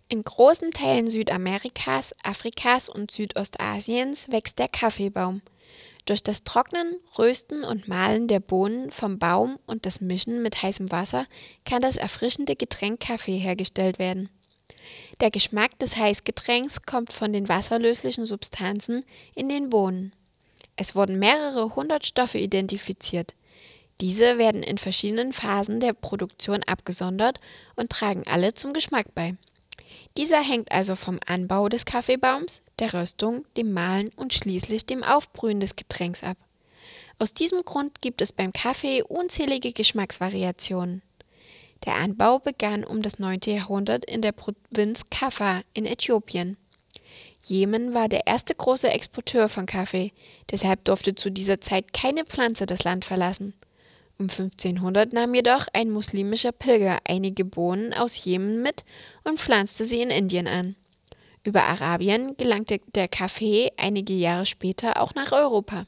In großen Teilen Südamerikas, Afrikas und Südostasiens wächst der Kaffeebaum. Durch das Trocknen, Rösten und Mahlen der Bohnen vom Baum und das Mischen mit heißem Wasser kann das erfrischende Getränk Kaffee hergestellt werden. Der Geschmack des Heißgetränks kommt von den wasserlöslichen Substanzen in den Bohnen. Es wurden mehrere hundert Stoffe identifiziert. Diese werden in verschiedenen Phasen der Produktion abgesondert und tragen alle zum Geschmack bei. Dieser hängt also vom Anbau des Kaffeebaums, der Röstung, dem Mahlen und schließlich dem Aufbrühen des Getränks ab. Aus diesem Grund gibt es beim Kaffee unzählige Geschmacksvariationen. Der Anbau begann um das 9. Jahrhundert in der Provinz Kaffa in Äthiopien. Jemen war der erste große Exporteur von Kaffee, deshalb durfte zu dieser Zeit keine Pflanze das Land verlassen. Um 1500 nahm jedoch ein muslimischer Pilger einige Bohnen aus Jemen mit und pflanzte sie in Indien an. Über Arabien gelangte der Kaffee einige Jahre später auch nach Europa.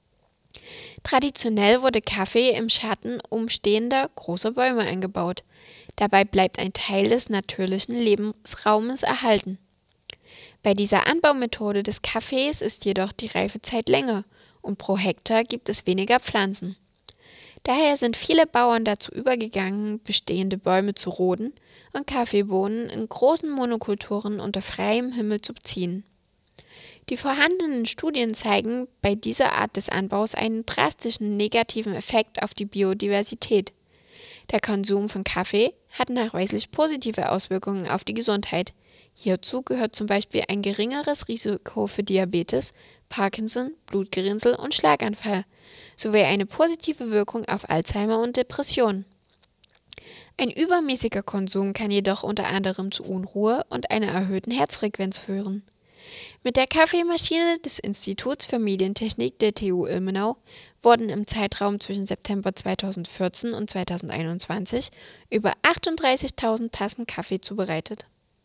Traditionell wurde Kaffee im Schatten umstehender großer Bäume angebaut. Dabei bleibt ein Teil des natürlichen Lebensraumes erhalten. Bei dieser Anbaumethode des Kaffees ist jedoch die Reifezeit länger und pro Hektar gibt es weniger Pflanzen. Daher sind viele Bauern dazu übergegangen, bestehende Bäume zu roden und Kaffeebohnen in großen Monokulturen unter freiem Himmel zu beziehen. Die vorhandenen Studien zeigen bei dieser Art des Anbaus einen drastischen negativen Effekt auf die Biodiversität. Der Konsum von Kaffee hat nachweislich positive Auswirkungen auf die Gesundheit. Hierzu gehört zum Beispiel ein geringeres Risiko für Diabetes, Parkinson, Blutgerinnsel und Schlaganfall sowie eine positive Wirkung auf Alzheimer und Depression. Ein übermäßiger Konsum kann jedoch unter anderem zu Unruhe und einer erhöhten Herzfrequenz führen. Mit der Kaffeemaschine des Instituts für Medientechnik der TU Ilmenau wurden im Zeitraum zwischen September 2014 und 2021 über 38.000 Tassen Kaffee zubereitet.